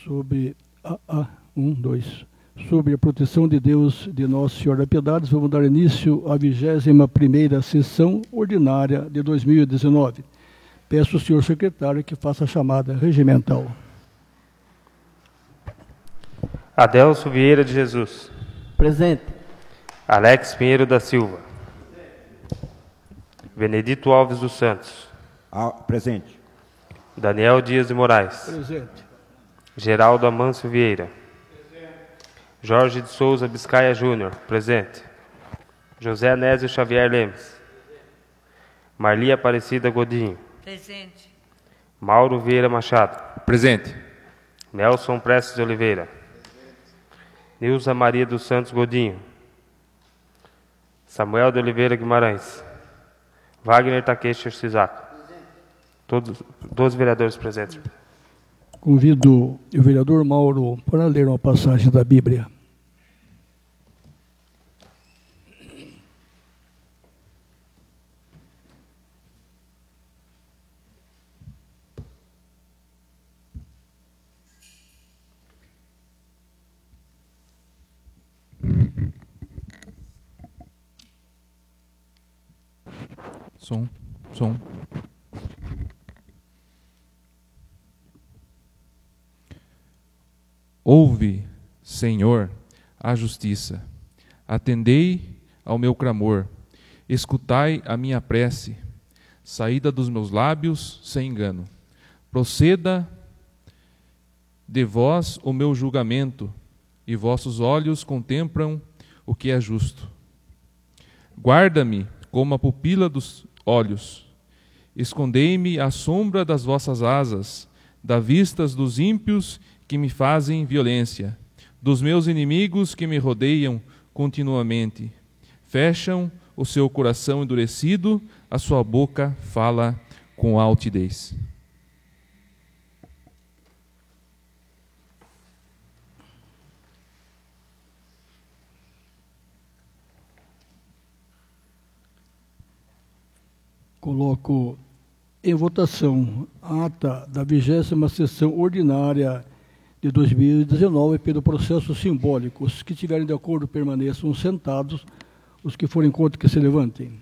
sobre sobre a proteção de Deus de Nossa Senhora da Piedade, vamos dar início à 21ª sessão ordinária de 2019. Peço ao senhor secretário que faça a chamada regimental. Adelso Vieira de Jesus. Presente. Alex Pinheiro da Silva. Benedito Alves dos Santos. Presente. Daniel Dias de Moraes. Presente. Geraldo Amâncio Vieira. Jorge de Souza Biscaia Júnior. Presente. José Anésio Xavier Lemes. Marli Aparecida Godinho. Presente. Mauro Vieira Machado. Presente. Nelson Prestes de Oliveira. Nilza Maria dos Santos Godinho. Samuel de Oliveira Guimarães. Wagner Takeshi Shizaku. Todos os vereadores presentes. Convido o vereador Mauro para ler uma passagem da Bíblia. Som. Ouve, Senhor, a justiça. Atendei ao meu clamor. Escutai a minha prece. Saída dos meus lábios sem engano. Proceda de vós o meu julgamento, e vossos olhos contemplam o que é justo. Guarda-me como a pupila dos olhos. Escondei-me à sombra das vossas asas, da vista dos ímpios que me fazem violência, dos meus inimigos que me rodeiam continuamente. Fecham o seu coração endurecido, a sua boca fala com altivez. Coloco em votação a ata da 20ª sessão ordinária de 2019 pelo processo simbólico. Os que estiverem de acordo permaneçam sentados, os que forem contra que se levantem.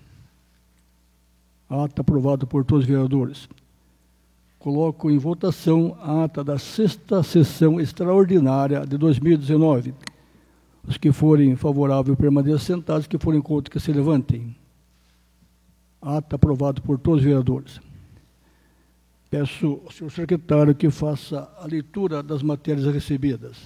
A ata aprovada por todos os vereadores. Coloco em votação a ata da 6ª sessão extraordinária de 2019. Os que forem favoráveis permaneçam sentados, os que forem contra que se levantem. Ata aprovado por todos os vereadores. Peço ao senhor secretário que faça a leitura das matérias recebidas.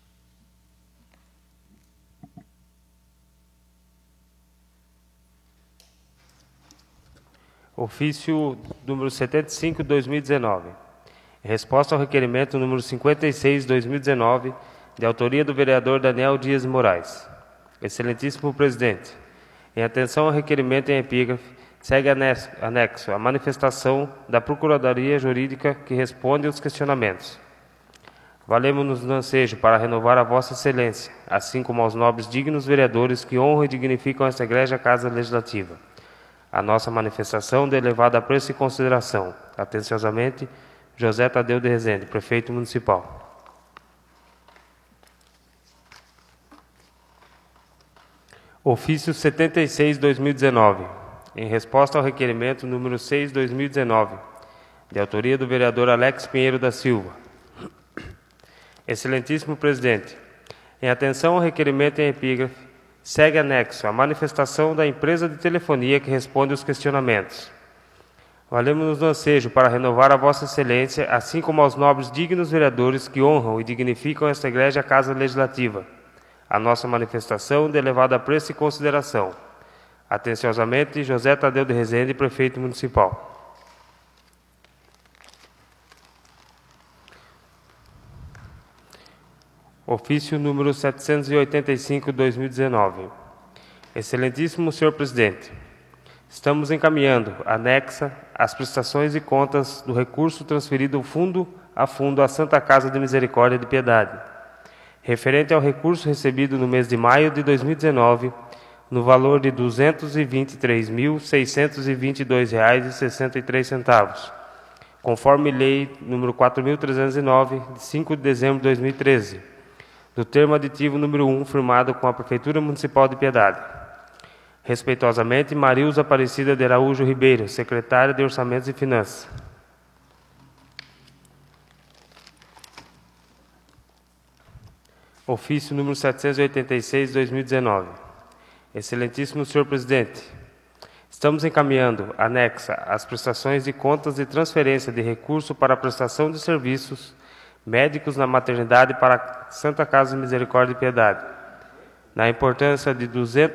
Ofício número 75/2019. Em resposta ao requerimento número 56/2019, de autoria do vereador Daniel Dias de Moraes. Excelentíssimo presidente, em atenção ao requerimento em epígrafe, segue anexo a manifestação da Procuradoria Jurídica que responde aos questionamentos. Valemos-nos no ansejo para renovar a Vossa Excelência, assim como aos nobres dignos vereadores que honram e dignificam esta egrégia Casa Legislativa. A nossa manifestação de elevado apreço e consideração. Atenciosamente, José Tadeu de Rezende, Prefeito Municipal. Ofício 76/2019. Em resposta ao requerimento número 6/2019, de autoria do vereador Alex Pinheiro da Silva. Excelentíssimo presidente, em atenção ao requerimento em epígrafe, segue anexo a manifestação da empresa de telefonia que responde aos questionamentos. Valemos-nos no ansejo para renovar a Vossa Excelência, assim como aos nobres dignos vereadores que honram e dignificam esta egrégia Casa Legislativa. A nossa manifestação de elevado apreço e consideração. Atenciosamente, José Tadeu de Rezende, Prefeito Municipal. Ofício número 785/2019. Excelentíssimo senhor presidente, estamos encaminhando, anexa, as prestações e contas do recurso transferido fundo a fundo à Santa Casa de Misericórdia de Piedade, referente ao recurso recebido no mês de maio de 2019, no valor de R$ 223.622,63, conforme lei número 4.309, de 5 de dezembro de 2013, do termo aditivo número 1, firmado com a Prefeitura Municipal de Piedade. Respeitosamente, Marilza Aparecida de Araújo Ribeiro, secretária de Orçamentos e Finanças. Ofício número 786, 2019. Excelentíssimo senhor presidente, estamos encaminhando, anexa, as prestações de contas de transferência de recurso para a prestação de serviços médicos na maternidade para a Santa Casa de Misericórdia e Piedade, na importância de R$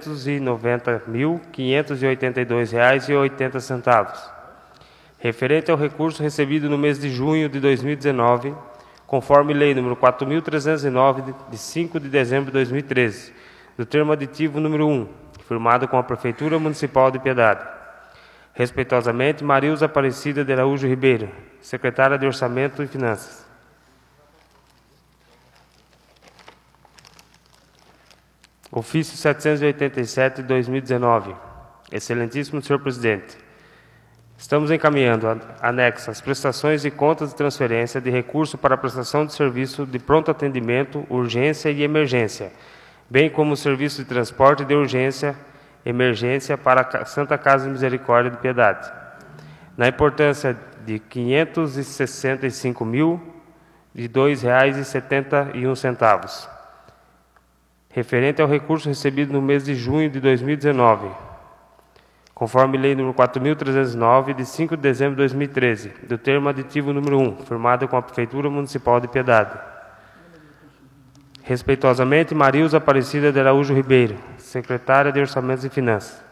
290.582,80, referente ao recurso recebido no mês de junho de 2019, conforme lei número 4.309, de 5 de dezembro de 2013, do termo aditivo número 1, firmado com a Prefeitura Municipal de Piedade. Respeitosamente, Marilza Aparecida de Araújo Ribeiro, secretária de Orçamento e Finanças. Ofício 787, de 2019. Excelentíssimo senhor presidente, estamos encaminhando, anexa, as prestações de contas de transferência de recurso para a prestação de serviço de pronto atendimento, urgência e emergência, bem como o serviço de transporte de urgência e emergência para a Santa Casa de Misericórdia de Piedade, na importância de R$ 565.002,71, referente ao recurso recebido no mês de junho de 2019, conforme lei número 4.309, de 5 de dezembro de 2013, do termo aditivo número 1, firmado com a Prefeitura Municipal de Piedade. Respeitosamente, Marilza Aparecida de Araújo Ribeiro, secretária de Orçamentos e Finanças.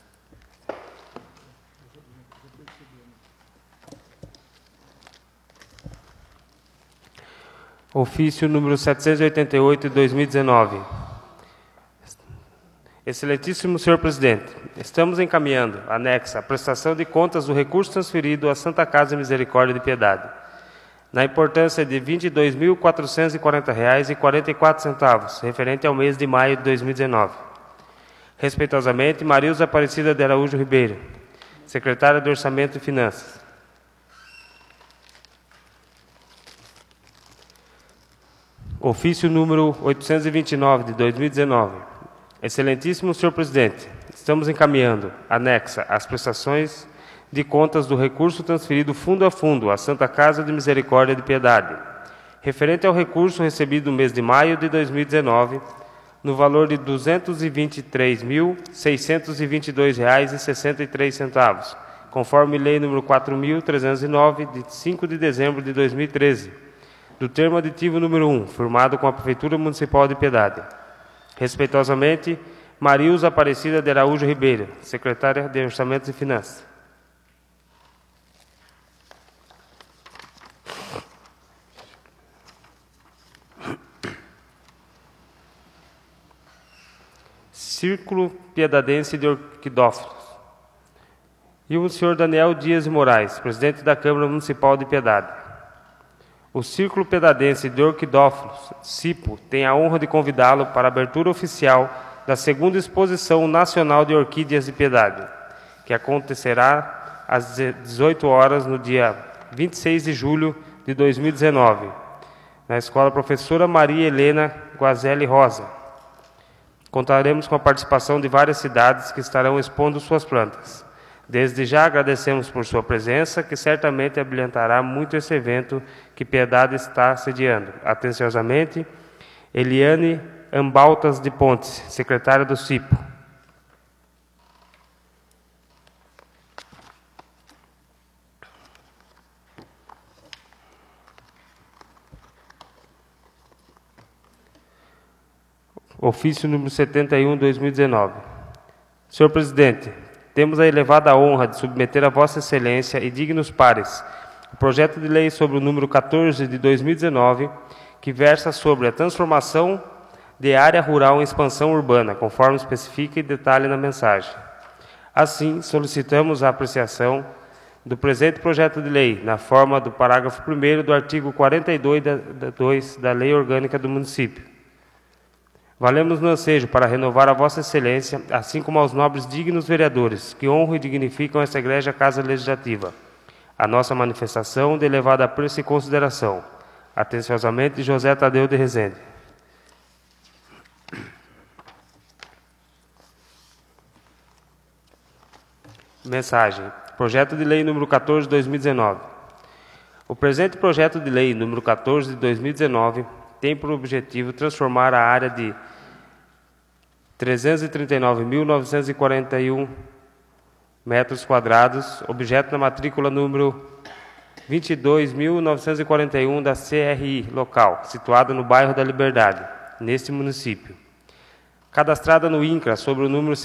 Ofício número 788, de 2019. Excelentíssimo senhor presidente, estamos encaminhando, anexa, a prestação de contas do recurso transferido à Santa Casa de Misericórdia de Piedade, na importância de R$ 22.440,44, referente ao mês de maio de 2019. Respeitosamente, Marilza Aparecida de Araújo Ribeiro, secretária de Orçamento e Finanças. Ofício número 829, de 2019. Excelentíssimo senhor presidente, estamos encaminhando, anexa, as prestações de contas do recurso transferido fundo a fundo à Santa Casa de Misericórdia de Piedade, referente ao recurso recebido no mês de maio de 2019, no valor de R$ 223.622,63, conforme lei número 4.309, de 5 de dezembro de 2013, do termo aditivo número 1, firmado com a Prefeitura Municipal de Piedade. Respeitosamente, Marilza Aparecida de Araújo Ribeiro, secretária de Orçamentos e Finanças. Círculo Piedadense de Orquidófilos. E o senhor Daniel Dias de Moraes, presidente da Câmara Municipal de Piedade. O Círculo Piedadense de Orquidófilos, CIPO, tem a honra de convidá-lo para a abertura oficial da 2ª Exposição Nacional de Orquídeas de Piedade, que acontecerá às 18 horas no dia 26 de julho de 2019, na Escola Professora Maria Helena Guazelli Rosa. Contaremos com a participação de várias cidades que estarão expondo suas plantas. Desde já agradecemos por sua presença, que certamente abrilhantará muito esse evento que Piedade está sediando. Atenciosamente, Eliane Ambaltas de Pontes, secretária do CIPO. Ofício número 71, 2019. Senhor presidente, temos a elevada honra de submeter a Vossa Excelência e dignos pares o projeto de lei sobre o número 14 de 2019, que versa sobre a transformação de área rural em expansão urbana, conforme especifica e detalhe na mensagem. Assim, solicitamos a apreciação do presente projeto de lei, na forma do parágrafo 1º do artigo 42 da Lei Orgânica do Município. Valemos no ansejo para renovar a Vossa Excelência, assim como aos nobres dignos vereadores, que honram e dignificam esta egrégia Casa Legislativa, a nossa manifestação de elevado apreço e consideração. Atenciosamente, José Tadeu de Rezende. Mensagem. Projeto de Lei número 14 de 2019. O presente projeto de lei número 14 de 2019 tem por objetivo transformar a área de 339.941 metros quadrados, objeto da matrícula número 22.941 da CRI local, situada no bairro da Liberdade, neste município. Cadastrada no INCRA sobre o número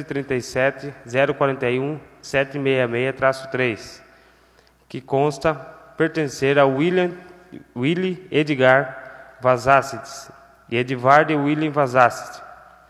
637.041.766-3, que consta pertencer a Willy Edgar Vazacic e Edvard William Vazacic,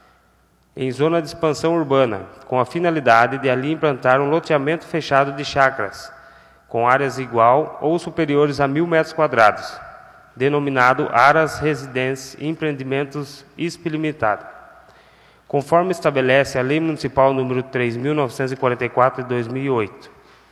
em zona de expansão urbana, com a finalidade de ali implantar um loteamento fechado de chácaras, com áreas igual ou superiores a 1.000 metros quadrados, denominado Aras Residências e Empreendimentos ISP Limitada, conforme estabelece a Lei Municipal número 3.944 de 2008.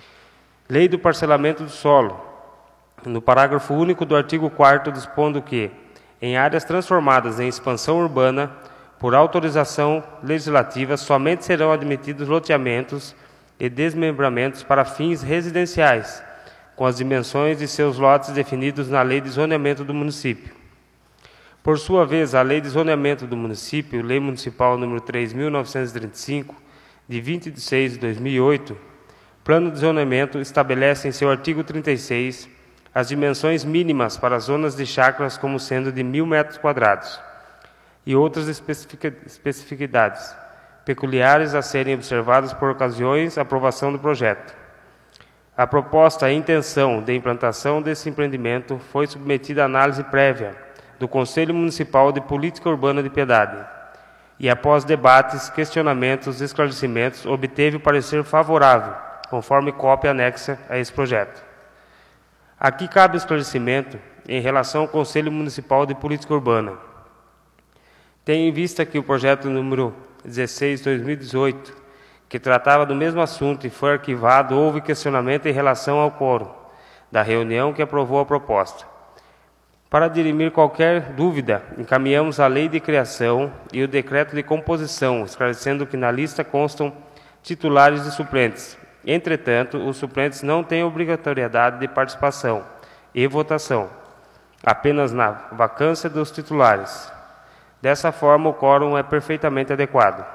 Lei do Parcelamento do Solo, no parágrafo único do artigo 4º, dispondo que, em áreas transformadas em expansão urbana, por autorização legislativa, somente serão admitidos loteamentos e desmembramentos para fins residenciais, com as dimensões de seus lotes definidos na Lei de Zoneamento do município. Por sua vez, a Lei de Zoneamento do município, Lei Municipal número 3.935, de 20 de 6 de 2008, Plano de Zoneamento estabelece em seu artigo 36 as dimensões mínimas para as zonas de chácaras como sendo de 1.000 metros quadrados e outras especificidades peculiares a serem observadas por ocasiões de aprovação do projeto. A proposta e intenção de implantação desse empreendimento foi submetida à análise prévia do Conselho Municipal de Política Urbana de Piedade e, após debates, questionamentos e esclarecimentos, obteve o parecer favorável, conforme cópia anexa a esse projeto. Aqui cabe esclarecimento em relação ao Conselho Municipal de Política Urbana. Tenho em vista que o projeto número 16 de 2018, que tratava do mesmo assunto e foi arquivado, houve questionamento em relação ao quórum da reunião que aprovou a proposta. Para dirimir qualquer dúvida, encaminhamos a Lei de Criação e o Decreto de Composição, esclarecendo que na lista constam titulares e suplentes. Entretanto, os suplentes não têm obrigatoriedade de participação e votação, apenas na vacância dos titulares. Dessa forma, o quórum é perfeitamente adequado.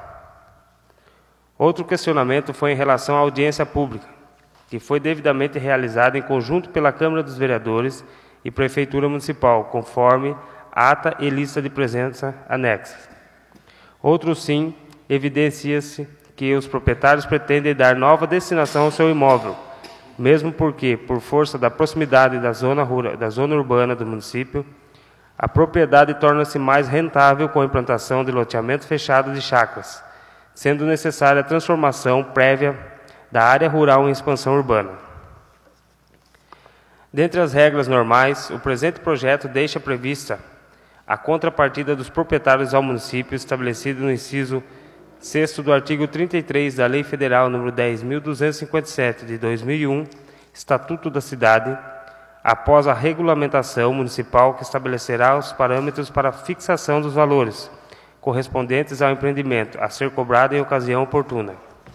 Outro questionamento foi em relação à audiência pública, que foi devidamente realizada em conjunto pela Câmara dos Vereadores e Prefeitura Municipal, conforme ata e lista de presença anexas. Outro sim, evidencia-se que os proprietários pretendem dar nova destinação ao seu imóvel, mesmo porque, por força da proximidade da zona urbana do município, a propriedade torna-se mais rentável com a implantação de loteamento fechado de chácaras, sendo necessária a transformação prévia da área rural em expansão urbana. Dentre as regras normais, o presente projeto deixa prevista a contrapartida dos proprietários ao município, estabelecido no inciso 6º do artigo 33 da Lei Federal nº 10.257, de 2001, Estatuto da Cidade, após a regulamentação municipal que estabelecerá os parâmetros para a fixação dos valores correspondentes ao empreendimento, a ser cobrado em ocasião oportuna.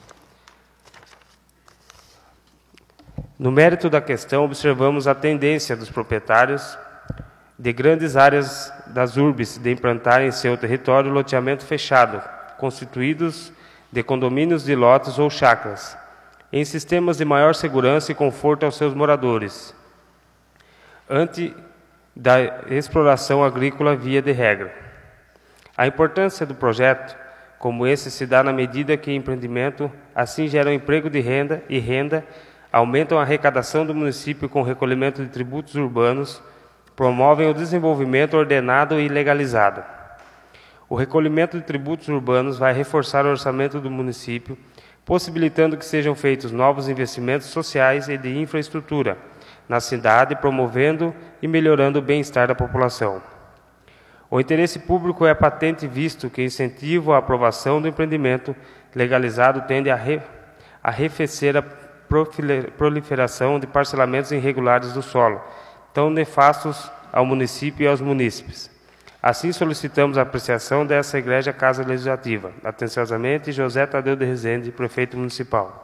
No mérito da questão, observamos a tendência dos proprietários de grandes áreas das urbes de implantar em seu território loteamento fechado, constituídos de condomínios de lotes ou chácaras, em sistemas de maior segurança e conforto aos seus moradores, antes da exploração agrícola via de regra. A importância do projeto, como esse, se dá na medida que o empreendimento assim gera emprego de renda, aumentam a arrecadação do município com o recolhimento de tributos urbanos, promovem o desenvolvimento ordenado e legalizado. O recolhimento de tributos urbanos vai reforçar o orçamento do município, possibilitando que sejam feitos novos investimentos sociais e de infraestrutura na cidade, promovendo e melhorando o bem-estar da população. O interesse público é patente, visto que o incentivo à aprovação do empreendimento legalizado tende a arrefecer a proliferação de parcelamentos irregulares do solo, tão nefastos ao município e aos munícipes. Assim, solicitamos a apreciação dessa Igreja Casa Legislativa. Atenciosamente, José Tadeu de Rezende, Prefeito Municipal.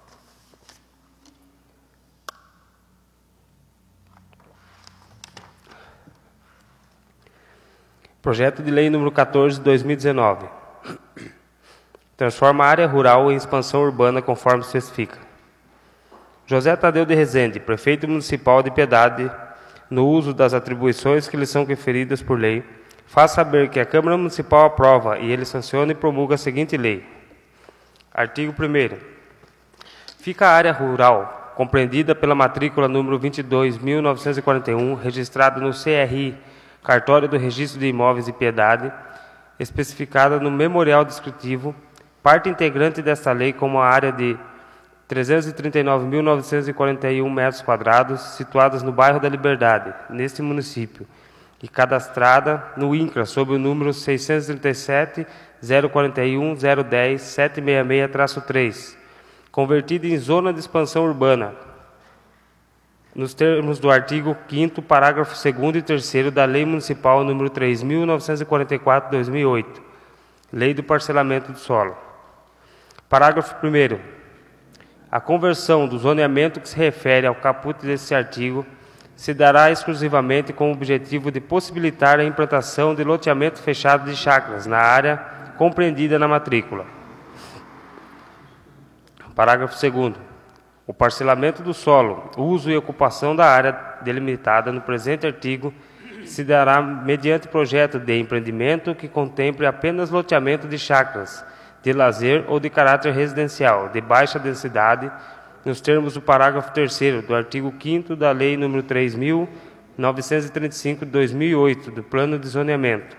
Projeto de Lei número 14 de 2019. Transforma a área rural em expansão urbana conforme especifica. José Tadeu de Rezende, Prefeito Municipal de Piedade, no uso das atribuições que lhe são conferidas por lei, faz saber que a Câmara Municipal aprova e ele sanciona e promulga a seguinte lei. Artigo 1º. Fica a área rural compreendida pela matrícula número 22.941, registrada no CRI, Cartório do Registro de Imóveis de Piedade, especificada no memorial descritivo, parte integrante desta lei como a área de 339.941 metros quadrados, situadas no bairro da Liberdade, neste município, e cadastrada no INCRA sob o número 637-041-010-766-3, convertida em zona de expansão urbana, nos termos do artigo 5º, parágrafo 2º e 3º da Lei Municipal número 3.944/2008, Lei do Parcelamento do Solo. Parágrafo 1º. A conversão do zoneamento que se refere ao caput deste artigo se dará exclusivamente com o objetivo de possibilitar a implantação de loteamento fechado de chácaras na área compreendida na matrícula. Parágrafo 2º. O parcelamento do solo, uso e ocupação da área delimitada no presente artigo se dará mediante projeto de empreendimento que contemple apenas loteamento de chácaras, de lazer ou de caráter residencial, de baixa densidade, nos termos do parágrafo 3º do artigo 5º da Lei nº 3.935 de 2008, do Plano de Zoneamento.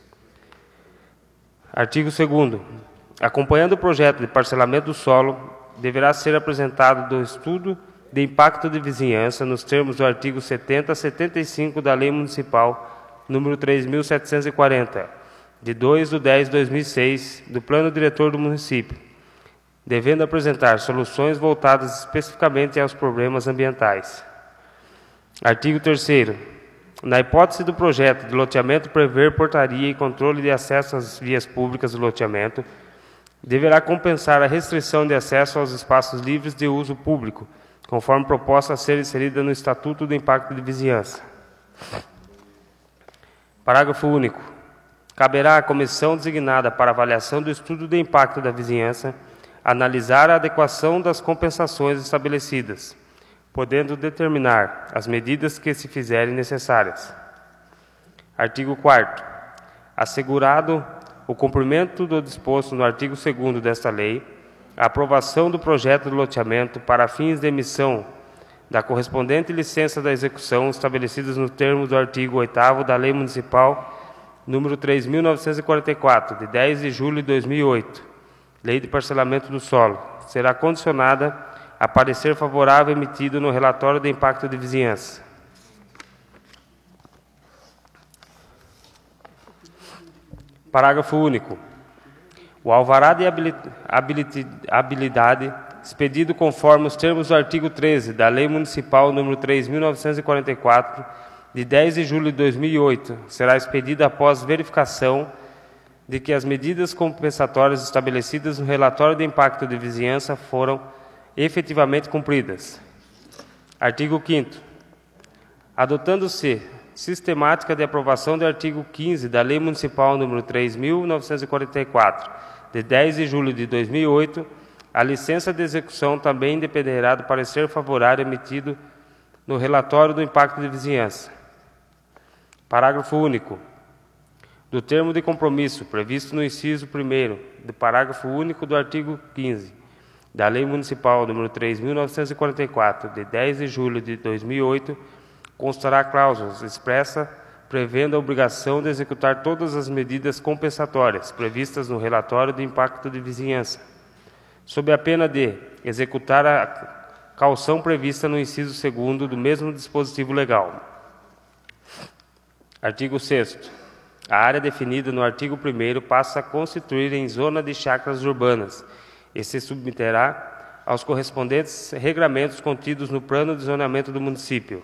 Artigo 2º. Acompanhando o projeto de parcelamento do solo, deverá ser apresentado do estudo de impacto de vizinhança nos termos do artigo 70 a 75 da Lei Municipal número 3.740, de 2/10/2006, do Plano Diretor do Município, devendo apresentar soluções voltadas especificamente aos problemas ambientais. Artigo 3º. Na hipótese do projeto de loteamento prever portaria e controle de acesso às vias públicas do loteamento, deverá compensar a restrição de acesso aos espaços livres de uso público, conforme proposta a ser inserida no Estatuto do Impacto de Vizinhança. Parágrafo único. Caberá à comissão designada para avaliação do estudo de impacto da vizinhança analisar a adequação das compensações estabelecidas, podendo determinar as medidas que se fizerem necessárias. Artigo 4º. Assegurado o cumprimento do disposto no artigo 2º desta lei, a aprovação do projeto de loteamento para fins de emissão da correspondente licença da execução estabelecidas no termo do artigo 8º da Lei Municipal número 3.944, de 10 de julho de 2008, Lei de Parcelamento do Solo, será condicionada a parecer favorável emitido no relatório de impacto de vizinhança. Parágrafo único. O alvará de habilidade expedido conforme os termos do artigo 13 da Lei Municipal número 3.944, de 10 de julho de 2008, será expedido após verificação de que as medidas compensatórias estabelecidas no relatório de impacto de vizinhança foram efetivamente cumpridas. Artigo 5º. Adotando-se sistemática de aprovação do artigo 15 da Lei Municipal número 3.944, de 10 de julho de 2008, a licença de execução também dependerá do parecer favorável emitido no relatório do impacto de vizinhança. Parágrafo único. Do termo de compromisso previsto no inciso 1º do parágrafo único do artigo 15 da Lei Municipal número 3.944, de 10 de julho de 2008, constará cláusulas expressa prevendo a obrigação de executar todas as medidas compensatórias previstas no relatório de impacto de vizinhança, sob a pena de executar a caução prevista no inciso 2º do mesmo dispositivo legal. Artigo 6º. A área definida no artigo 1º passa a constituir em zona de chácaras urbanas e se submeterá aos correspondentes regramentos contidos no Plano de Zoneamento do município.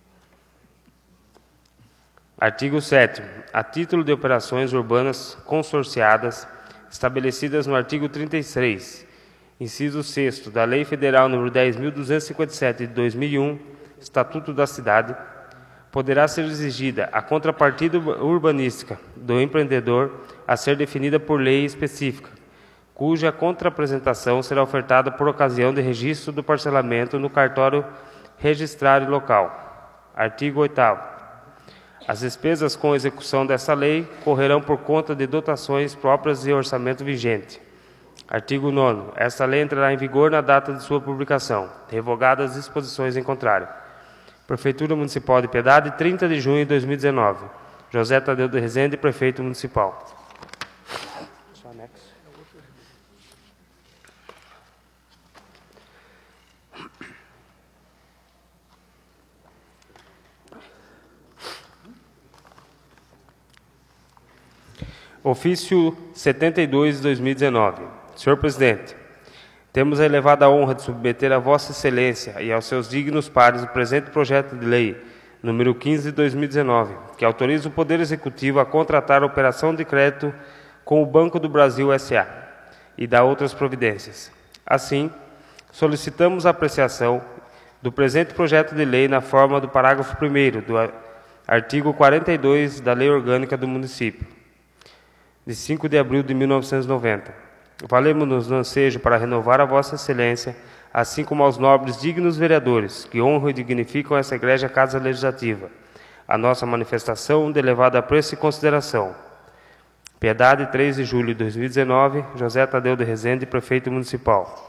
Artigo 7º. A título de operações urbanas consorciadas, estabelecidas no artigo 33, inciso 6º da Lei Federal nº 10.257 de 2001, Estatuto da Cidade, poderá ser exigida a contrapartida urbanística do empreendedor a ser definida por lei específica, cuja contraapresentação será ofertada por ocasião de registro do parcelamento no cartório registrário local. Artigo 8º. As despesas com execução dessa lei correrão por conta de dotações próprias de orçamento vigente. Artigo 9º. Esta lei entrará em vigor na data de sua publicação, revogadas as disposições em contrário. Prefeitura Municipal de Piedade, 30 de junho de 2019. José Tadeu de Rezende, Prefeito Municipal. Ofício 72 de 2019. Senhor Presidente, temos a elevada honra de submeter a Vossa Excelência e aos seus dignos pares o presente projeto de lei, número 15 de 2019, que autoriza o Poder Executivo a contratar a operação de crédito com o Banco do Brasil S.A. e dá outras providências. Assim, solicitamos a apreciação do presente projeto de lei na forma do parágrafo 1º do artigo 42 da Lei Orgânica do Município, de 5 de abril de 1990. Valemos-nos no ansejo para renovar a Vossa Excelência, assim como aos nobres dignos vereadores, que honram e dignificam essa egrégia Casa Legislativa, a nossa manifestação de elevada apreço e consideração. Piedade, 3 de julho de 2019, José Tadeu de Rezende, Prefeito Municipal.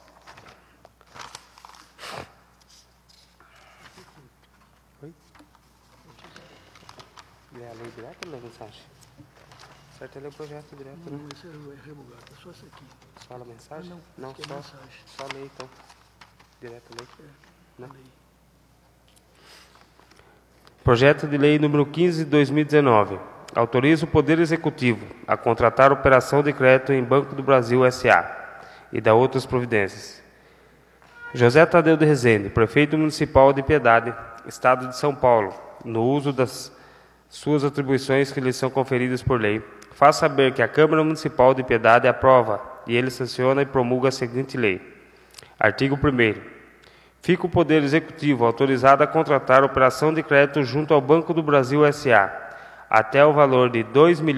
É a lei direta ou a mensagem? Certo, ele é o projeto direto, né? Não, isso é revogado, é só isso aqui. Só a mensagem? Não, só, mensagem. Só a lei, então. Direto a lei. Não? Projeto de lei número 15 de 2019. Autoriza o Poder Executivo a contratar operação de crédito em Banco do Brasil S.A. e dá outras providências. José Tadeu de Rezende, Prefeito Municipal de Piedade, Estado de São Paulo, no uso das suas atribuições que lhe são conferidas por lei, faz saber que a Câmara Municipal de Piedade aprova e ele sanciona e promulga a seguinte lei. Artigo 1º. Fica o Poder Executivo autorizado a contratar operação de crédito junto ao Banco do Brasil S.A. até o valor de R$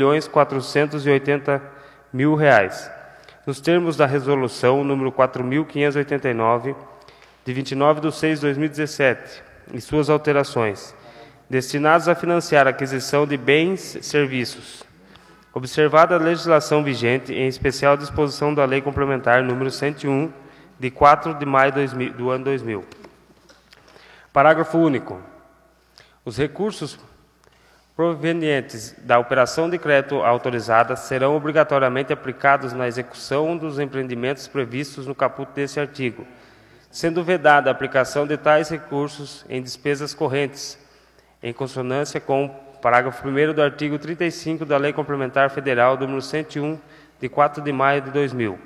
2.480.000, nos termos da Resolução número 4.589, de 29 de 6 de 2017, e suas alterações, destinados a financiar a aquisição de bens e serviços, observada a legislação vigente, em especial a disposição da Lei Complementar número 101, de 4 de maio do ano 2000. Parágrafo único. Os recursos provenientes da operação de crédito autorizada serão obrigatoriamente aplicados na execução dos empreendimentos previstos no caput desse artigo, sendo vedada a aplicação de tais recursos em despesas correntes, em consonância com o parágrafo 1º do artigo 35 da Lei Complementar Federal número 101, de 4 de maio de 2000.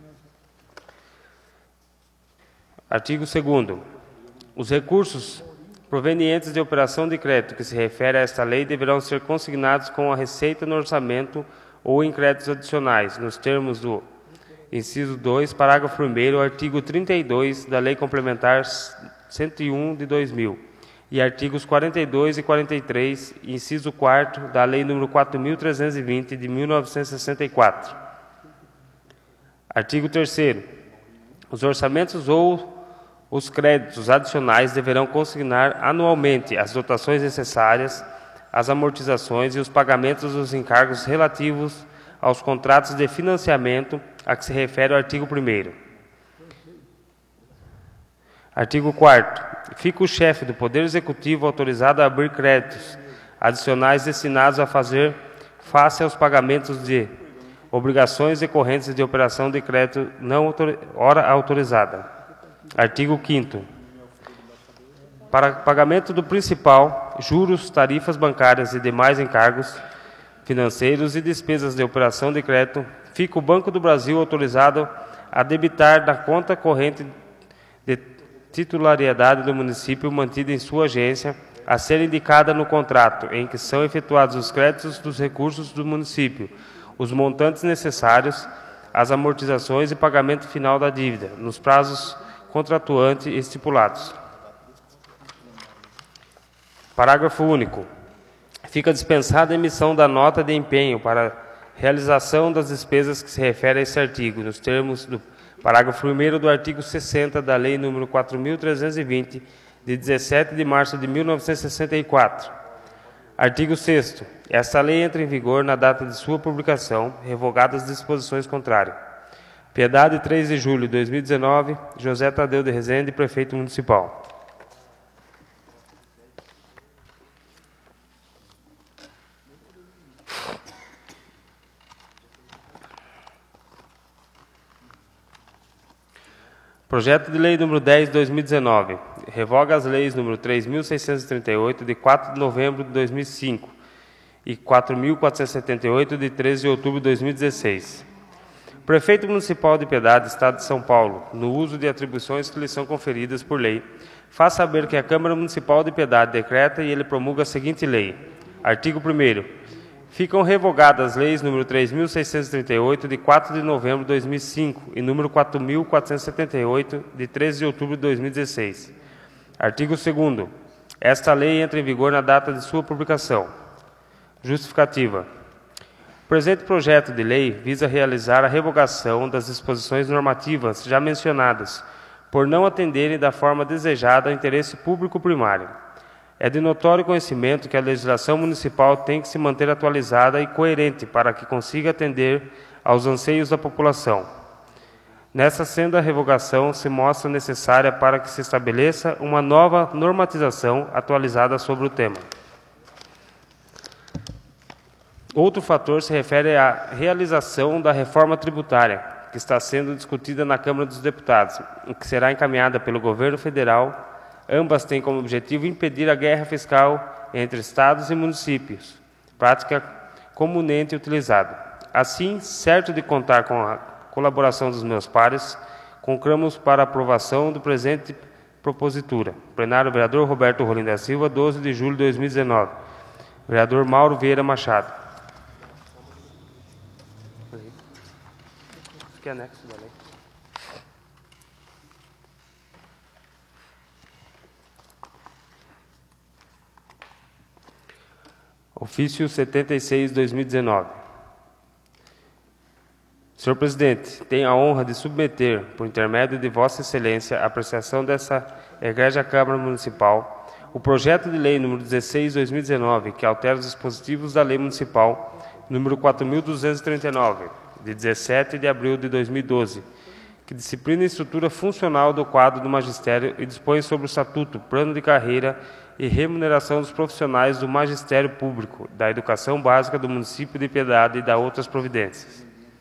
Artigo 2º. Os recursos provenientes de operação de crédito que se refere a esta lei deverão ser consignados com a receita no orçamento ou em créditos adicionais, nos termos do inciso 2, parágrafo 1º, artigo 32 da Lei Complementar 101 de 2000 e artigos 42 e 43, inciso 4º da Lei nº 4.320 de 1964. Artigo 3º. Os orçamentos ou os créditos adicionais deverão consignar anualmente as dotações necessárias, as amortizações e os pagamentos dos encargos relativos aos contratos de financiamento a que se refere o artigo 1º. Artigo 4º. Fica o chefe do Poder Executivo autorizado a abrir créditos adicionais destinados a fazer face aos pagamentos de obrigações decorrentes de operação de crédito não ora autorizada. Artigo 5º. Para pagamento do principal, juros, tarifas bancárias e demais encargos financeiros e despesas de operação de crédito, fica o Banco do Brasil autorizado a debitar da conta corrente de titularidade do município mantida em sua agência, a ser indicada no contrato em que são efetuados os créditos dos recursos do município, os montantes necessários, as amortizações e pagamento final da dívida, nos prazos contratuante estipulados. Parágrafo único. Fica dispensada a emissão da nota de empenho para realização das despesas que se referem a esse artigo, nos termos do parágrafo 1º do artigo 60 da Lei nº 4.320, de 17 de março de 1964. Artigo 6º. Esta lei entra em vigor na data de sua publicação, revogadas as disposições contrárias. Piedade, 3 de julho de 2019, José Tadeu de Rezende, Prefeito Municipal. Projeto de Lei nº 10 de 2019, revoga as leis nº 3.638, de 4 de novembro de 2005, e 4.478, de 13 de outubro de 2016. O Prefeito Municipal de Piedade, Estado de São Paulo, no uso de atribuições que lhe são conferidas por lei, faz saber que a Câmara Municipal de Piedade decreta e ele promulga a seguinte lei. Artigo 1º. Ficam revogadas as leis nº 3.638, de 4 de novembro de 2005, e nº 4.478, de 13 de outubro de 2016. Artigo 2º. Esta lei entra em vigor na data de sua publicação. Justificativa. O presente projeto de lei visa realizar a revogação das disposições normativas já mencionadas, por não atenderem da forma desejada ao interesse público primário. É de notório conhecimento que a legislação municipal tem que se manter atualizada e coerente para que consiga atender aos anseios da população. Nessa sendo a revogação se mostra necessária para que se estabeleça uma nova normatização atualizada sobre o tema. Outro fator se refere à realização da reforma tributária, que está sendo discutida na Câmara dos Deputados, e que será encaminhada pelo governo federal. Ambas têm como objetivo impedir a guerra fiscal entre estados e municípios, prática comumente utilizada. Assim, certo de contar com a colaboração dos meus pares, conclamamos para a aprovação do presente propositura. Plenário, vereador Roberto Rolim da Silva, 12 de julho de 2019. Vereador Mauro Vieira Machado. Que anexo da lei. Ofício 76/2019. Senhor Presidente, tenho a honra de submeter, por intermédio de Vossa Excelência, a apreciação dessa Egrégia Câmara Municipal, o projeto de lei número 16/2019, que altera os dispositivos da Lei Municipal número 4.239, de 17 de abril de 2012, que disciplina a estrutura funcional do quadro do magistério e dispõe sobre o estatuto, plano de carreira e remuneração dos profissionais do magistério público, da educação básica do município de Piedade e da outras providências.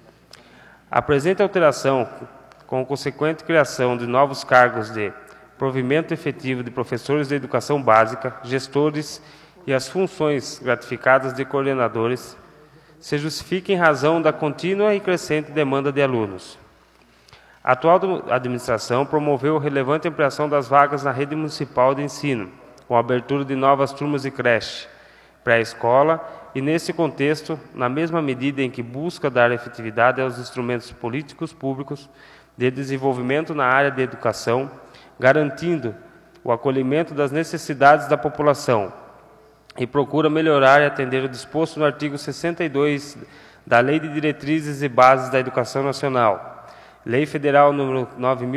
A presente alteração, com consequente criação de novos cargos de provimento efetivo de professores de educação básica, gestores e as funções gratificadas de coordenadores, se justifica em razão da contínua e crescente demanda de alunos. A atual administração promoveu relevante ampliação das vagas na rede municipal de ensino, com a abertura de novas turmas de creche, pré-escola e, nesse contexto, na mesma medida em que busca dar efetividade aos instrumentos políticos públicos de desenvolvimento na área de educação, garantindo o acolhimento das necessidades da população, e procura melhorar e atender o disposto no artigo 62 da Lei de Diretrizes e Bases da Educação Nacional, Lei Federal nº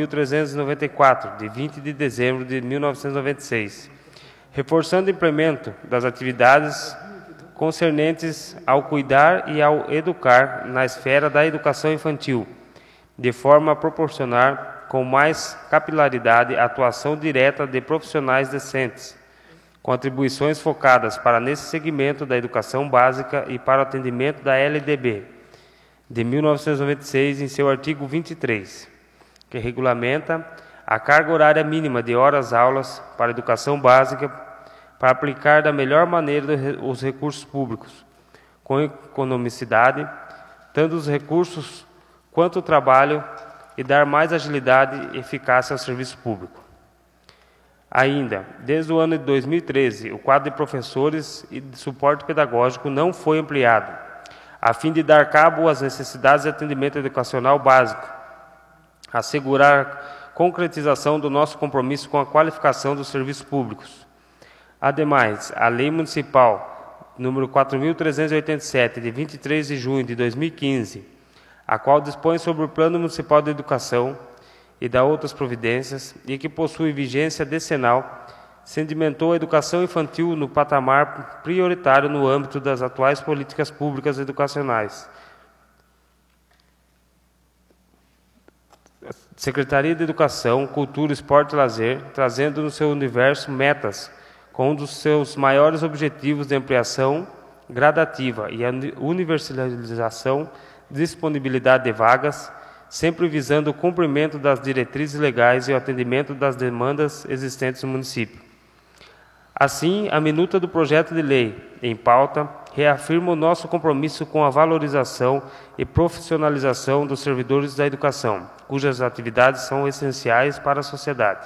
9.394, de 20 de dezembro de 1996, reforçando o implemento das atividades concernentes ao cuidar e ao educar na esfera da educação infantil, de forma a proporcionar com mais capilaridade a atuação direta de profissionais decentes, com atribuições focadas para nesse segmento da educação básica e para o atendimento da LDB, de 1996, em seu artigo 23, que regulamenta a carga horária mínima de horas-aulas para a educação básica para aplicar da melhor maneira os recursos públicos, com economicidade, tanto os recursos quanto o trabalho e dar mais agilidade e eficácia ao serviço público. Ainda, desde o ano de 2013, o quadro de professores e de suporte pedagógico não foi ampliado, a fim de dar cabo às necessidades de atendimento educacional básico, assegurar concretização do nosso compromisso com a qualificação dos serviços públicos. Ademais, a Lei Municipal número 4.387, de 23 de junho de 2015, a qual dispõe sobre o Plano Municipal de Educação e dá outras providências, e que possui vigência decenal, sedimentou a educação infantil no patamar prioritário no âmbito das atuais políticas públicas educacionais. Secretaria de Educação, Cultura, Esporte e Lazer, trazendo no seu universo metas com um dos seus maiores objetivos de ampliação gradativa e a universalização, disponibilidade de vagas, sempre visando o cumprimento das diretrizes legais e o atendimento das demandas existentes no município. Assim, a minuta do projeto de lei em pauta reafirma o nosso compromisso com a valorização e profissionalização dos servidores da educação, cujas atividades são essenciais para a sociedade.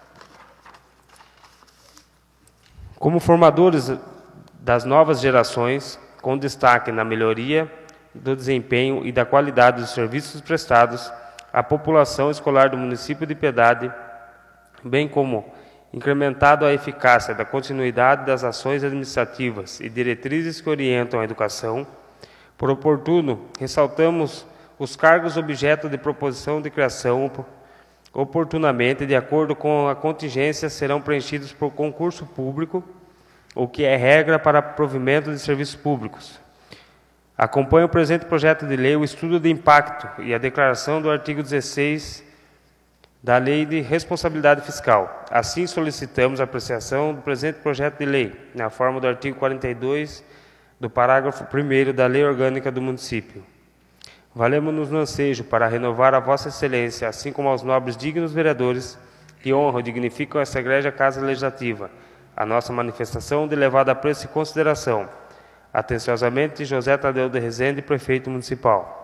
Como formadores das novas gerações, com destaque na melhoria do desempenho e da qualidade dos serviços prestados à população escolar do município de Piedade, bem como incrementado a eficácia da continuidade das ações administrativas e diretrizes que orientam a educação, por oportuno, ressaltamos os cargos objeto de proposição de criação oportunamente, de acordo com a contingência, serão preenchidos por concurso público, o que é regra para provimento de serviços públicos. Acompanha o presente projeto de lei o estudo de impacto e a declaração do artigo 16 da Lei de Responsabilidade Fiscal. Assim, solicitamos a apreciação do presente projeto de lei, na forma do artigo 42 do parágrafo 1º da Lei Orgânica do Município. Valemos-nos no ansejo para renovar a Vossa Excelência, assim como aos nobres dignos vereadores que honram e dignificam essa egrégia Casa Legislativa, a nossa manifestação de elevado apreço e consideração. Atenciosamente, José Tadeu de Rezende, Prefeito Municipal.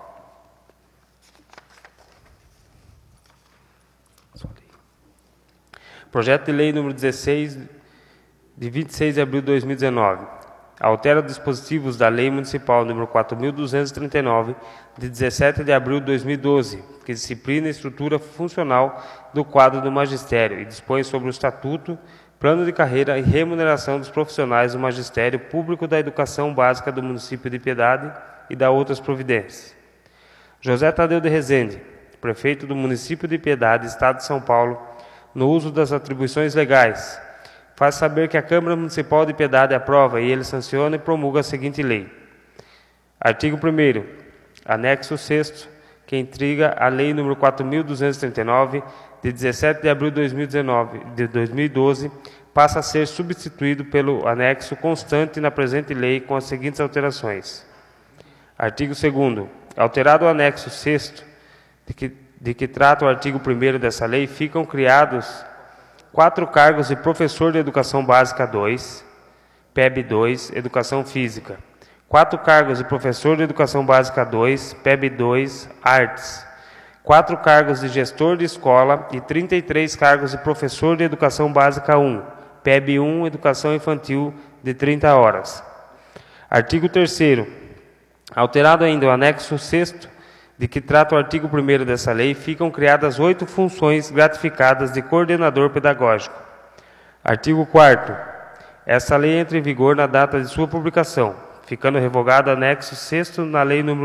Projeto de Lei número 16, de 26 de abril de 2019. Altera dispositivos da Lei Municipal número 4.239, de 17 de abril de 2012, que disciplina a estrutura funcional do quadro do magistério e dispõe sobre o Estatuto, Plano de Carreira e Remuneração dos profissionais do Magistério Público da Educação Básica do município de Piedade e da outras providências. José Tadeu de Rezende, Prefeito do município de Piedade, Estado de São Paulo, no uso das atribuições legais, faz saber que a Câmara Municipal de Piedade aprova e ele sanciona e promulga a seguinte lei. Artigo 1º, anexo 6º, que intriga a Lei nº 4.239, de 17 de abril de 2012, passa a ser substituído pelo anexo constante na presente lei com as seguintes alterações. Artigo 2º, alterado o anexo 6º, de que trata o artigo 1º dessa lei, ficam criados 4 cargos de Professor de Educação Básica 2, PEB 2, Educação Física, 4 cargos de Professor de Educação Básica 2, PEB 2, Artes, 4 cargos de Gestor de Escola e 33 cargos de Professor de Educação Básica 1, PEB 1, Educação Infantil, de 30 horas. Artigo 3º, alterado ainda o anexo 6º, de que trata o artigo 1º dessa lei, ficam criadas 8 funções gratificadas de coordenador pedagógico. Artigo 4º. Essa lei entra em vigor na data de sua publicação, ficando revogado o anexo 6º na Lei nº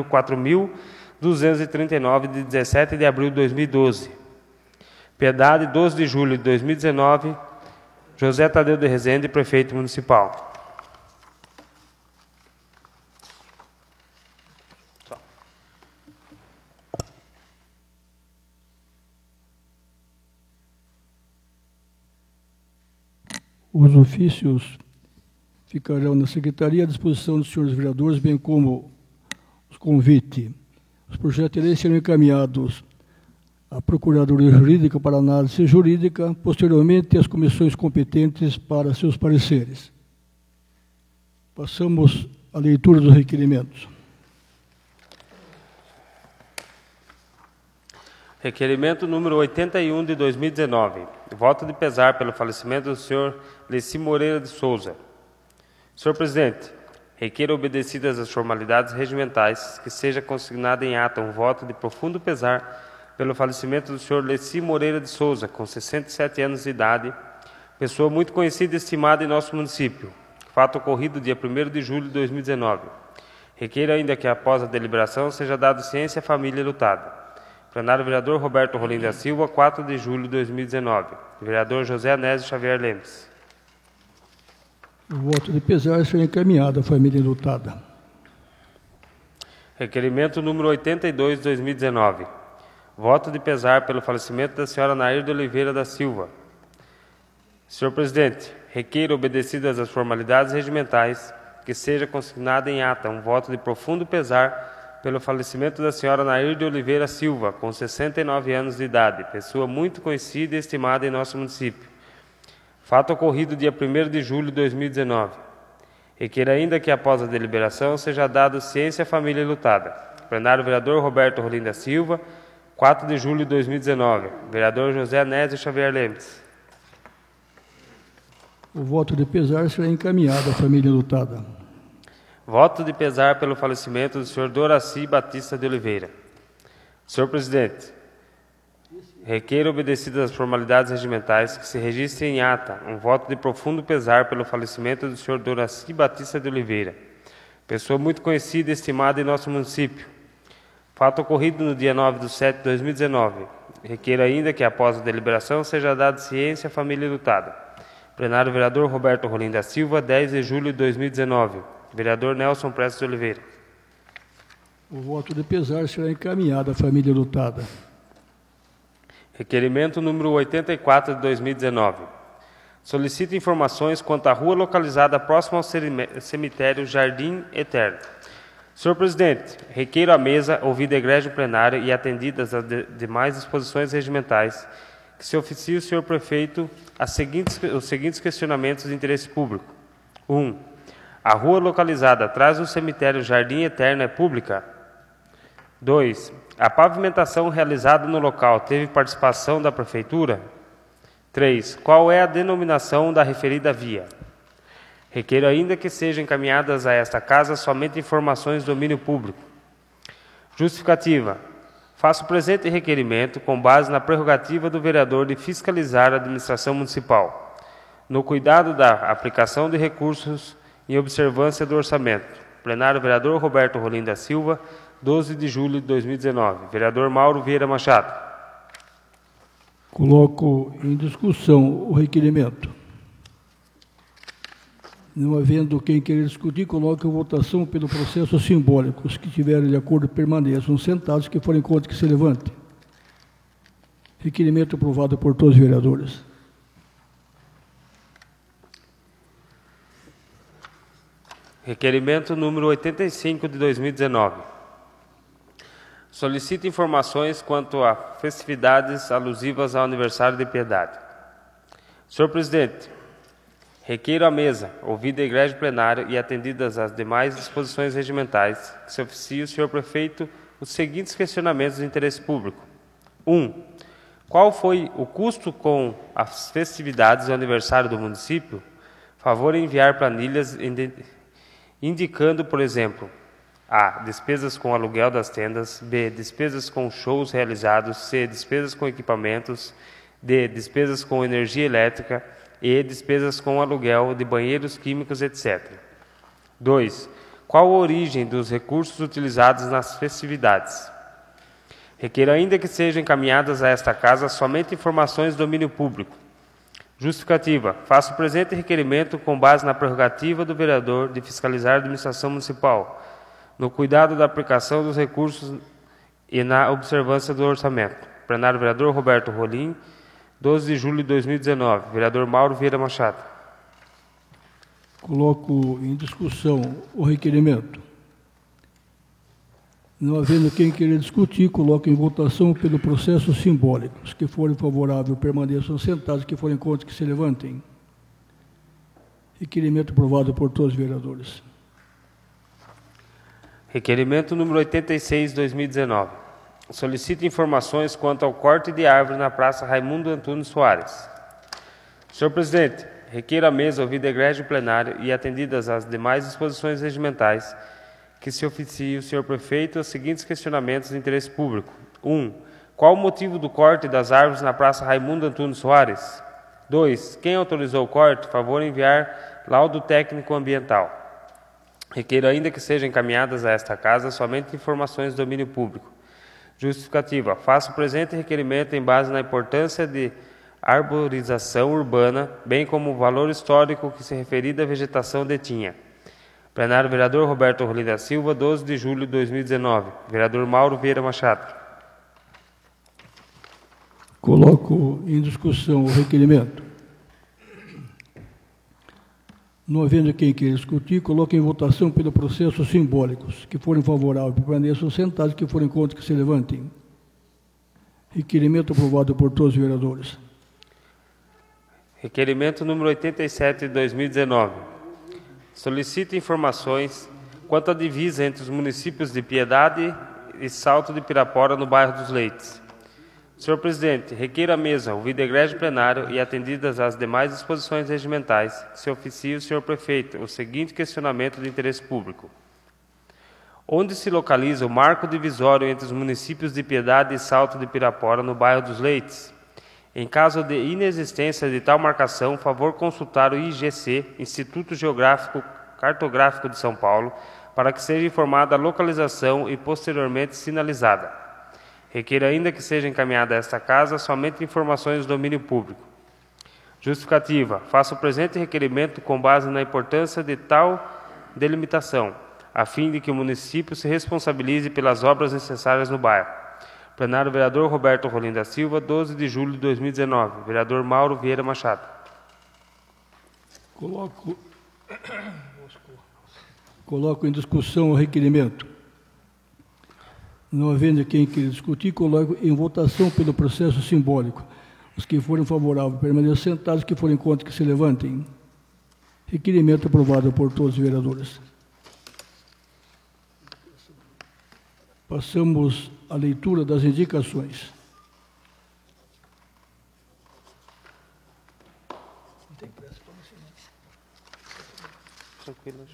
4.239, de 17 de abril de 2012. Piedade, 12 de julho de 2019, José Tadeu de Rezende, Prefeito Municipal. Os ofícios ficarão na Secretaria à disposição dos senhores vereadores, bem como os convites. Os projetos de lei serão encaminhados à Procuradoria Jurídica para análise jurídica, posteriormente às comissões competentes para seus pareceres. Passamos à leitura dos requerimentos. Requerimento número 81 de 2019. Voto de pesar pelo falecimento do senhor Leci Moreira de Souza. Senhor presidente, requeiro obedecidas as formalidades regimentais que seja consignado em ata um voto de profundo pesar pelo falecimento do senhor Leci Moreira de Souza, com 67 anos de idade, pessoa muito conhecida e estimada em nosso município. Fato ocorrido dia 1º de julho de 2019. Requeiro ainda que após a deliberação seja dado ciência à família lutada. Plenário vereador Roberto Rolim da Silva, 4 de julho de 2019. Vereador José Anésio Xavier Lemes. O voto de pesar será encaminhado à família lutada. Requerimento número 82 de 2019. Voto de pesar pelo falecimento da senhora Nair de Oliveira da Silva. Senhor presidente, requeiro obedecidas as formalidades regimentais que seja consignado em ata um voto de profundo pesar pelo falecimento da senhora Nair de Oliveira Silva, com 69 anos de idade, pessoa muito conhecida e estimada em nosso município. Fato ocorrido dia 1º de julho de 2019. Requer ainda que após a deliberação seja dado ciência à família lutada. Plenário vereador Roberto Rolim da Silva, 4 de julho de 2019. Vereador José Anésio Xavier Lemes. O voto de pesar será encaminhado à família lutada. Voto de pesar pelo falecimento do senhor Doraci Batista de Oliveira. Senhor presidente, requeiro obedecidas as formalidades regimentais que se registre em ata um voto de profundo pesar pelo falecimento do senhor Doraci Batista de Oliveira, pessoa muito conhecida e estimada em nosso município. Fato ocorrido no dia 9/7 de 2019. Requeiro ainda que após a deliberação seja dada ciência à família lutada. Plenário vereador Roberto Rolim da Silva, 10 de julho de 2019. Vereador Nelson Prestes de Oliveira. O voto de pesar será encaminhado à família lutada. Requerimento número 84 de 2019. Solicito informações quanto à rua localizada próxima ao cemitério Jardim Eterno. Senhor presidente, requeiro à mesa, ouvida a egrégio plenário e atendidas as demais disposições regimentais, que se oficie o senhor prefeito os seguintes questionamentos de interesse público. 1. A rua localizada atrás do cemitério Jardim Eterno é pública? 2. A pavimentação realizada no local teve participação da Prefeitura? 3. Qual é a denominação da referida via? Requeiro ainda que sejam encaminhadas a esta casa somente informações do domínio público. Justificativa. Faço o presente requerimento com base na prerrogativa do vereador de fiscalizar a administração municipal, no cuidado da aplicação de recursos em observância do orçamento. Plenário vereador Roberto Rolim da Silva, 12 de julho de 2019. Vereador Mauro Vieira Machado. Coloco em discussão o requerimento. Não havendo quem queira discutir, coloco em votação pelo processo simbólico. Os que estiverem de acordo permaneçam sentados, que forem contra que se levante. Requerimento aprovado por todos os vereadores. Requerimento número 85 de 2019. Solicito informações quanto a festividades alusivas ao aniversário de Piedade. Senhor presidente, requeiro à mesa, ouvida a egrégio plenário e atendidas as demais disposições regimentais, que se oficie o senhor prefeito os seguintes questionamentos de interesse público. 1. Qual foi o custo com as festividades do aniversário do município? Favor em enviar planilhas indicando, por exemplo, A. Despesas com aluguel das tendas. B. Despesas com shows realizados. C. Despesas com equipamentos. D. Despesas com energia elétrica. E. Despesas com aluguel de banheiros químicos, etc. 2. Qual a origem dos recursos utilizados nas festividades? Requeiro ainda que sejam encaminhadas a esta casa somente informações do domínio público. Justificativa. Faço o presente requerimento com base na prerrogativa do vereador de fiscalizar a administração municipal, no cuidado da aplicação dos recursos e na observância do orçamento. Plenário vereador Roberto Rolim, 12 de julho de 2019. Vereador Mauro Vieira Machado. Coloco em discussão o requerimento. Não havendo quem queira discutir, coloco em votação pelo processo simbólico. Os que forem favoráveis permaneçam sentados, os que forem contra que se levantem. Requerimento aprovado por todos os vereadores. Requerimento número 86, 2019. solicita informações quanto ao corte de árvore na Praça Raimundo Antunes Soares. Senhor presidente, requeiro à mesa ouvida egrégio plenário e atendidas as demais disposições regimentais, que se oficie o senhor prefeito os seguintes questionamentos de interesse público. 1. Qual o motivo do corte das árvores na Praça Raimundo Antunes Soares? 2. Quem autorizou o corte, favor enviar laudo técnico ambiental. Requeiro ainda que sejam encaminhadas a esta casa somente informações do domínio público. Justificativa. Faço o presente requerimento em base na importância de arborização urbana, bem como o valor histórico que se referida à vegetação detinha. Plenário vereador Roberto Rolim da Silva, 12 de julho de 2019. Vereador Mauro Vieira Machado. Coloco em discussão o requerimento. Não havendo quem queira discutir, coloco em votação pelo processo simbólicos. Que forem favoráveis, permaneçam sentados, que forem contra, que se levantem. Requerimento aprovado por todos os vereadores. Requerimento número 87 de 2019. Solicita informações quanto à divisa entre os municípios de Piedade e Salto de Pirapora, no bairro dos Leites. Senhor presidente, requeiro à mesa, ouvido egrégio plenário e atendidas as demais disposições regimentais, que se oficie o senhor prefeito o seguinte questionamento de interesse público. Onde se localiza o marco divisório entre os municípios de Piedade e Salto de Pirapora, no bairro dos Leites? Em caso de inexistência de tal marcação, favor consultar o IGC, Instituto Geográfico Cartográfico de São Paulo, para que seja informada a localização e posteriormente sinalizada. Requeiro ainda que seja encaminhada a esta casa somente informações do domínio público. Justificativa. Faço o presente requerimento com base na importância de tal delimitação, a fim de que o município se responsabilize pelas obras necessárias no bairro. Plenário vereador Roberto Rolim da Silva, 12 de julho de 2019. Vereador Mauro Vieira Machado. Coloco em discussão o requerimento. Não havendo quem queira discutir, coloco em votação pelo processo simbólico. Os que forem favoráveis, permaneçam sentados, que forem contra, que se levantem. Requerimento aprovado por todos os vereadores. Passamos à leitura das indicações. Não tem pressa para você, não. Tranquilo.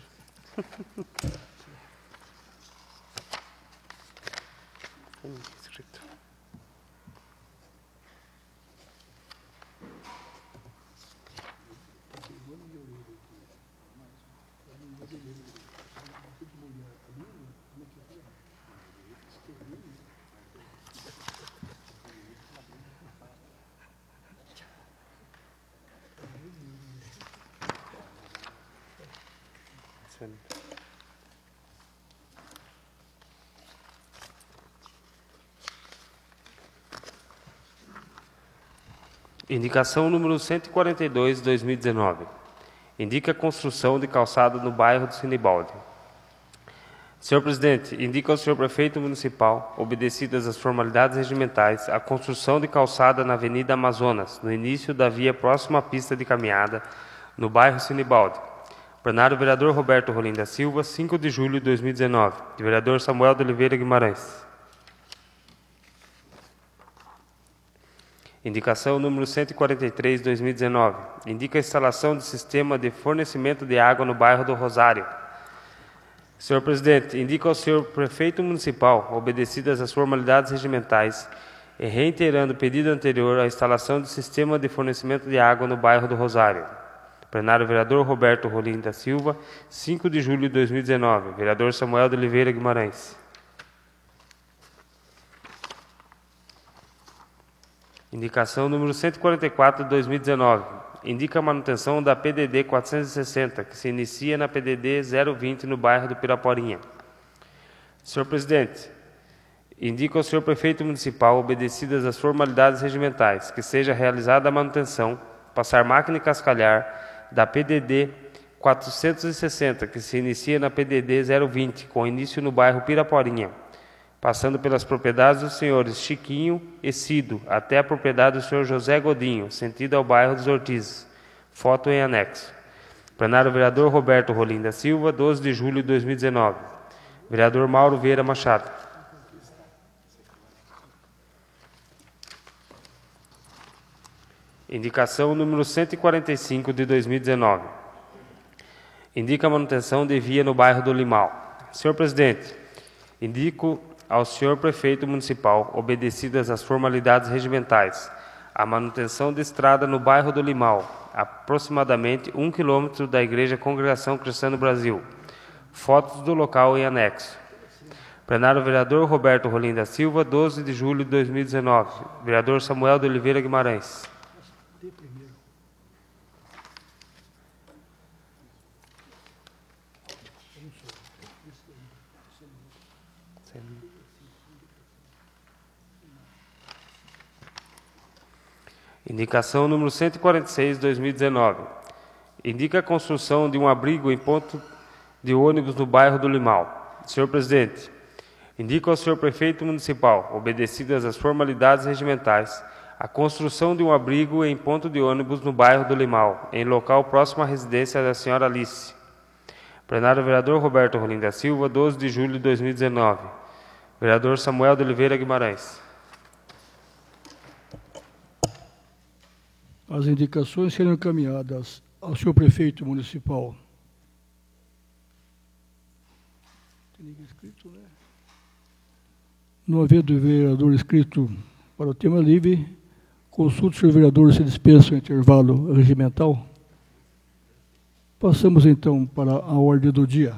Indicação número 142, 2019. Indica a construção de calçada no bairro do Sinibaldi. Senhor presidente, indica ao senhor prefeito municipal, obedecidas as formalidades regimentais, a construção de calçada na Avenida Amazonas, no início da via próxima à pista de caminhada, no bairro Sinibaldi. Plenário vereador Roberto Rolim da Silva, 5 de julho de 2019. Vereador Samuel de Oliveira Guimarães. Indicação número 143, 2019. Indica a instalação de sistema de fornecimento de água no bairro do Rosário. Senhor presidente, indica ao senhor prefeito municipal, obedecidas as formalidades regimentais, e reiterando o pedido anterior, a instalação de sistema de fornecimento de água no bairro do Rosário. Plenário vereador Roberto Rolim da Silva, 5 de julho de 2019. Vereador Samuel de Oliveira Guimarães. Indicação número 144 de 2019. Indica a manutenção da PDD 460, que se inicia na PDD 020 no bairro do Piraporinha. Senhor presidente, indica ao senhor prefeito municipal, obedecidas as formalidades regimentais, que seja realizada a manutenção, passar máquina e cascalhar, da PDD 460, que se inicia na PDD 020, com início no bairro Piraporinha, passando pelas propriedades dos senhores Chiquinho e Cido, até a propriedade do senhor José Godinho, sentido ao bairro dos Ortizes. Foto em anexo. Plenário vereador Roberto Rolim da Silva, 12 de julho de 2019. Vereador Mauro Vieira Machado. Indicação número 145 de 2019. Indica a manutenção de via no bairro do Limal. Senhor presidente, indico ao senhor prefeito municipal, obedecidas as formalidades regimentais, a manutenção de estrada no bairro do Limal, aproximadamente 1 quilômetro da Igreja Congregação Cristã do Brasil. Fotos do local em anexo. Plenário vereador Roberto Rolim da Silva, 12 de julho de 2019. Vereador Samuel de Oliveira Guimarães. Indicação número 146, 2019. Indica a construção de um abrigo em ponto de ônibus no bairro do Limal. Senhor presidente, indico ao senhor prefeito municipal, obedecidas as formalidades regimentais, a construção de um abrigo em ponto de ônibus no bairro do Limal, em local próximo à residência da senhora Alice. Plenário vereador Roberto Rolim da Silva, 12 de julho de 2019. Vereador Samuel de Oliveira Guimarães. As indicações serão encaminhadas ao senhor prefeito municipal. Tem ninguém inscrito, né? Não havendo vereador inscrito para o tema livre, consulte o senhor vereador se dispensa o intervalo regimental. Passamos então para a ordem do dia.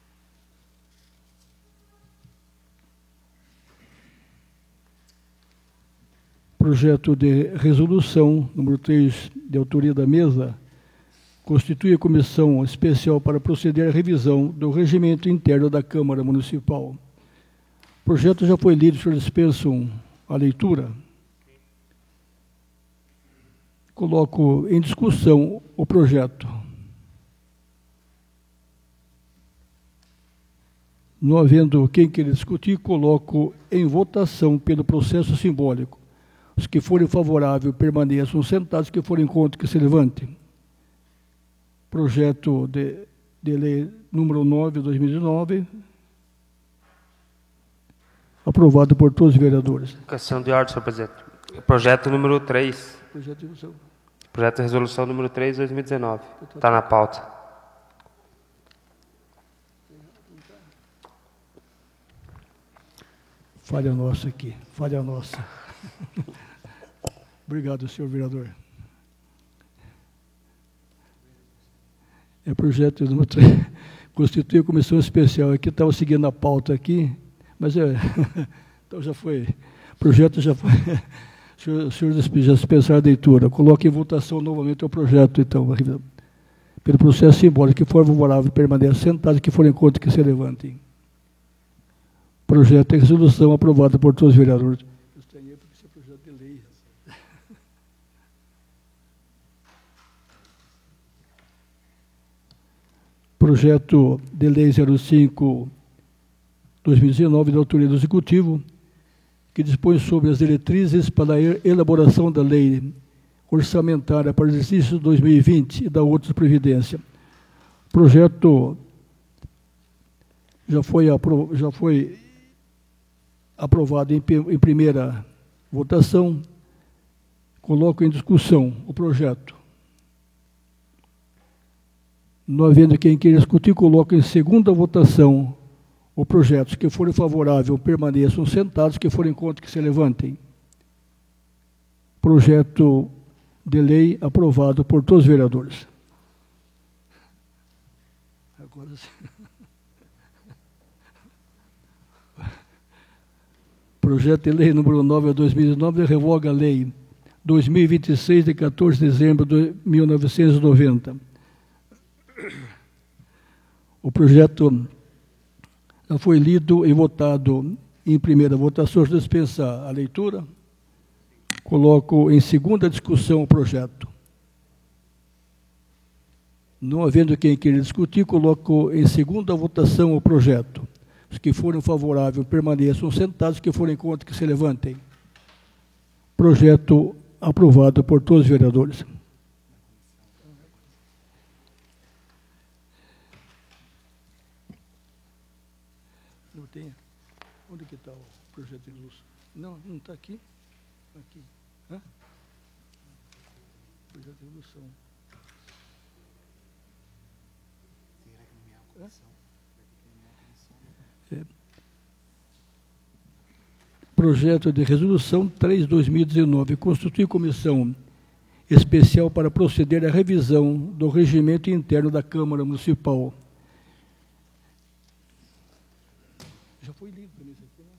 Projeto de resolução, número 3, de autoria da mesa, constitui a comissão especial para proceder à revisão do regimento interno da Câmara Municipal. O projeto já foi lido, os senhores dispensam a leitura. Coloco em discussão o projeto. Não havendo quem queira discutir, coloco em votação pelo processo simbólico. Os que forem favoráveis permaneçam sentados, os que forem contra que se levantem. Projeto de lei número 9, 2019, aprovado por todos os vereadores. Questão de ordem, senhor presidente. Projeto número 3. Projeto de resolução. Projeto de resolução número 3, 2019. Está na pauta. Falha nossa aqui, falha nossa. Obrigado, senhor vereador. É projeto número 3. Constitui a comissão especial. Aqui estava seguindo a pauta aqui, mas então já foi. O projeto já foi. O senhor já dispensaram a leitura. Coloque em votação novamente o projeto, então. Pelo processo simbólico, que for favorável, permaneça sentado, que for em conta, que se levantem. Projeto de resolução aprovado por todos os vereadores. Eu estranhei porque isso é projeto de lei. Projeto de lei 05/2019, da autoria do Executivo, que dispõe sobre as diretrizes para a elaboração da lei orçamentária para o exercício 2020 e da outra previdência. O projeto já foi aprovado em primeira votação. Coloco em discussão o projeto. Não havendo quem queira discutir, coloco em segunda votação o projeto. Os que forem favoráveis permaneçam sentados, os que forem contra que se levantem. Projeto de lei aprovado por todos os vereadores. Agora sim. Projeto de lei número 9/2019 revoga a lei 2026, de 14 de dezembro de 1990. O projeto já foi lido e votado em primeira votação. Se dispensar a leitura, coloco em segunda discussão o projeto. Não havendo quem queira discutir, coloco em segunda votação o projeto. Os que forem favoráveis permaneçam sentados, os que forem contra que se levantem. Projeto aprovado por todos os vereadores. Não tem? Onde que está o projeto de luz? Não está aqui? Aqui. Hã? Projeto de resolução 3/2019, constitui comissão especial para proceder à revisão do regimento interno da Câmara Municipal. Já foi lido também isso aqui,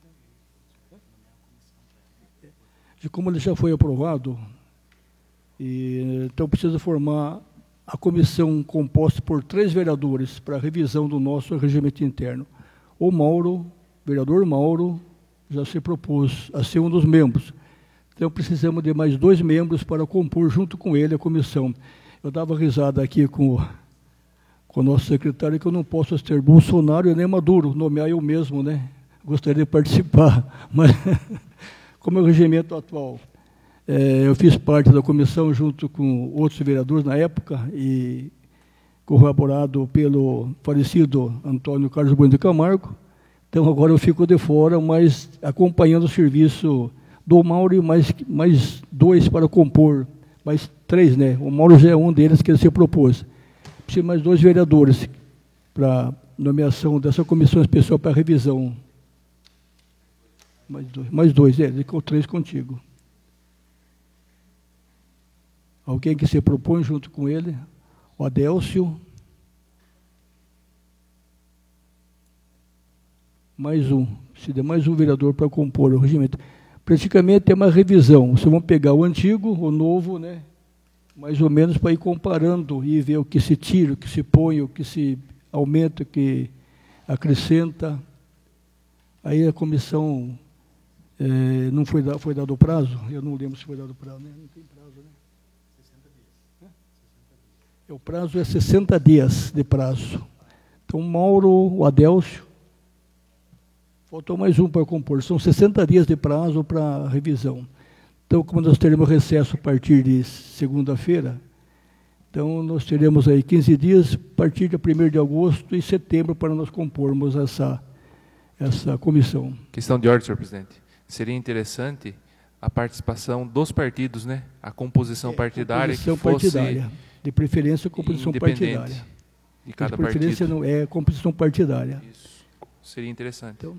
né? Como ele já foi aprovado, então precisa formar a comissão composta por 3 vereadores para a revisão do nosso regimento interno. O vereador Mauro, já se propôs a ser um dos membros. Então, precisamos de mais 2 membros para compor junto com ele a comissão. Eu dava risada aqui com o nosso secretário, que eu não posso ser Bolsonaro e nem Maduro, nomear eu mesmo, né? Gostaria de participar, mas como é o regimento atual, eu fiz parte da comissão junto com outros vereadores na época e corroborado pelo falecido Antônio Carlos Bueno de Camargo. Então, agora eu fico de fora, mas acompanhando o serviço do Mauro e mais 2 para compor, mais 3, né? O Mauro já é um deles que ele se propôs. Precisa mais 2 vereadores para nomeação dessa comissão especial para revisão. Mais dois, com 3 contigo. Alguém que se propõe junto com ele? O Adélcio. Mais um. Se der mais um vereador para compor o regimento. Praticamente é uma revisão. Vocês vão pegar o antigo, o novo, né? Mais ou menos para ir comparando e ver o que se tira, o que se põe, o que se aumenta, o que acrescenta. Aí a comissão não foi dado o prazo? Eu não lembro se foi dado o prazo, né? Não tem prazo, né? 60 dias. O prazo é 60 dias de prazo. Então, Mauro, o Adélcio, faltou mais um para compor. São 60 dias de prazo para revisão. Então, como nós teremos recesso a partir de segunda-feira, então nós teremos aí 15 dias, a partir de 1º de agosto e setembro, para nós compormos essa comissão. Questão de ordem, senhor presidente. Seria interessante a participação dos partidos, né? A composição partidária que fosse partidária. De preferência, composição partidária. De cada de preferência partido. Não é composição partidária. Isso. Seria interessante. Então,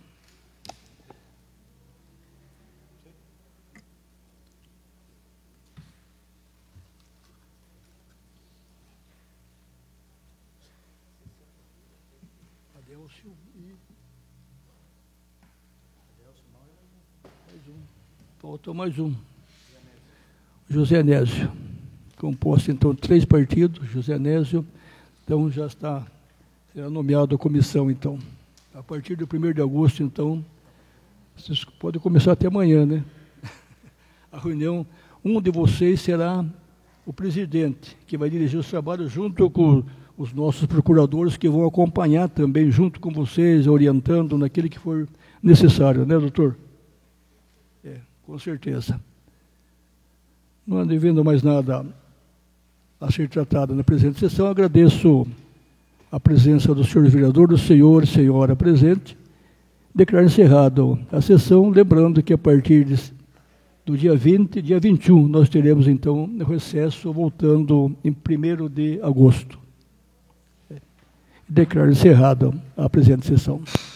faltou mais um. José Anésio. Composto, então, 3 partidos. José Anésio. Então, já será nomeado a comissão, então. A partir do 1º de agosto, então, vocês podem começar até amanhã, né? A reunião, um de vocês será o presidente, que vai dirigir os trabalhos junto com os nossos procuradores, que vão acompanhar também, junto com vocês, orientando naquilo que for necessário, né, doutor? Com certeza. Não havendo mais nada a ser tratado na presente sessão, agradeço a presença do senhor vereador, do senhor e senhora presente. Declaro encerrado a sessão, lembrando que a partir do dia 20, dia 21, nós teremos, então, o recesso, voltando em 1º de agosto. Declaro encerrada a presente sessão.